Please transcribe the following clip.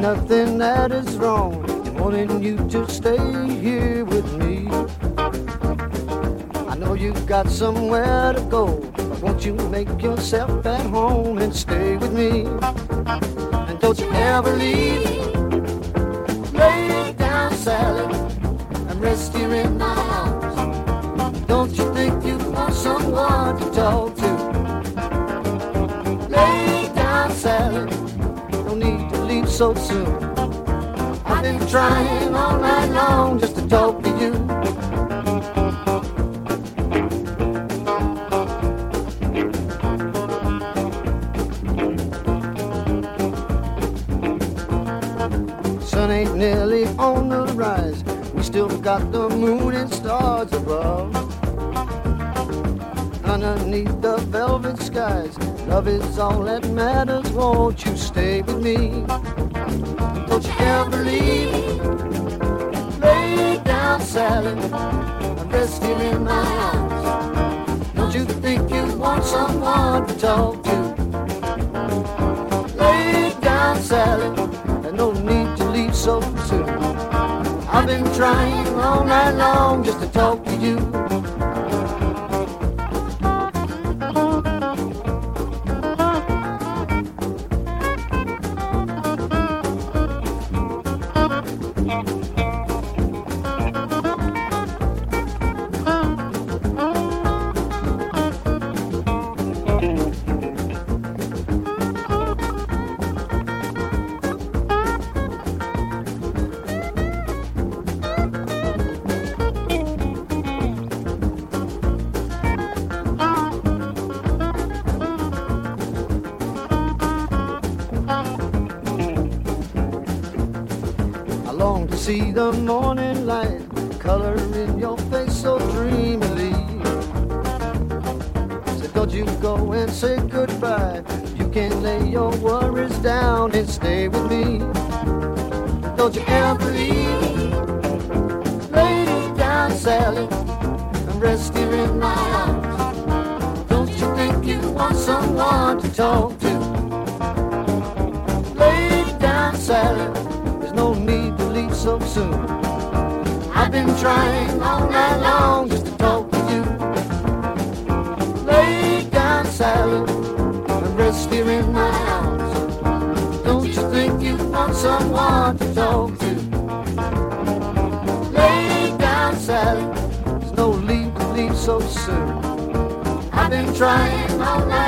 nothing that is wrong in wanting you to stay here with me. I know you've got somewhere to go, but won't you make yourself at home and stay with me? And don't you ever leave. Lay down, Sally, and rest here in my arms. Don't you think you want someone to talk to? Lay down, Sally, no need to leave so soon. I've been trying all night long just to talk to you. Sun ain't nearly on the rise, we still got the moon and stars above. Underneath the velvet skies, love is all that matters. Won't you stay with me? Don't you ever leave. Lay down, Sally, and rest here in my arms. Don't you think you want someone to talk to? Lay down, Sally, and no need to leave so soon. I've been trying all night long just to talk to you. See the morning light, color in your face so dreamily. So don't you go and say goodbye. You can lay your worries down and stay with me. Don't you ever leave. Lay down, Sally, and rest here in my arms. Don't you think you want someone to talk to? Lay down, Sally, there's no need to leave so soon. I've been trying all night long just to talk to you. Lay down, Sally, and rest here in my arms. Don't you think you want someone to talk to? Lay down, Sally, there's no need to leave so soon. I've been trying all night